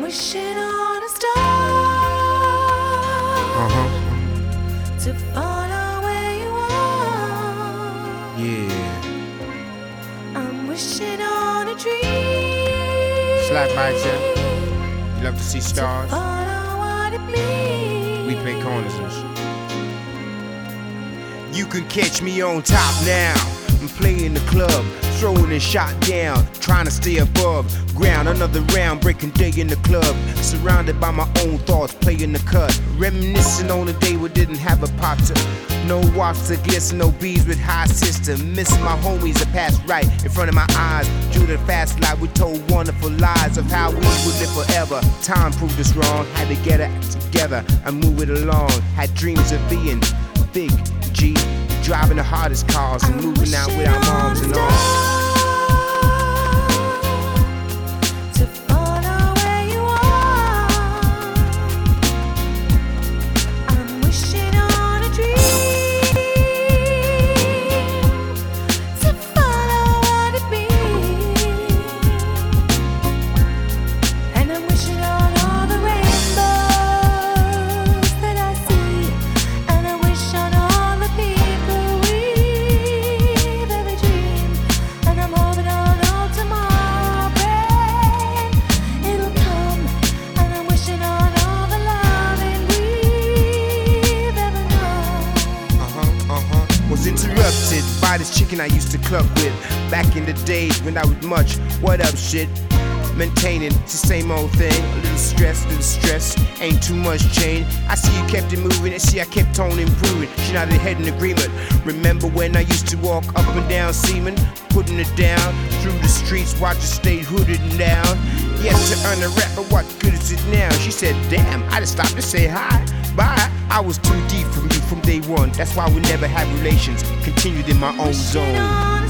wishing on a star to follow where you are. Yeah. I'm wishing on a dream. Slap by you. You love to see stars. Follow what it means. We play corners and shit. You can catch me on top now. I'm playing the club, throwing a shot down, trying to stay above ground. Another round, breaking day in the club, surrounded by my own thoughts, playing the cut, reminiscing on a day we didn't have a potter. No watch to glisten, no bees with high system. Missing my homies that passed right in front of my eyes. Due to the fast life, we told wonderful lies of how we would live forever. Time proved us wrong, had to get it together and move it along. Had dreams of being big G, driving the hardest cars and moving out with our moms and all. To follow where you are. I'm wishing on a dream. To follow what it means. And I'm wishing on all the rainbows that I see. And I wish on all the people we've ever dreamed. And I'm hoping on all tomorrow, praying it'll come. And I'm wishing on all the loving we've ever known. Was interrupted by this chicken I used to club with back in the days when I was much. What up, shit? Maintaining it's the same old thing. A little stress, ain't too much change. I see you kept it moving, and see I kept on improving. She nodded head in agreement. Remember when I used to walk up and down Seaman, putting it down through the streets, watch it stay hooded and down. Yes, to earn a rap, but what good is it now? She said, damn, I just stopped to say hi, bye. I was too deep from you from day one. That's why we never had relations. Continued in my own zone.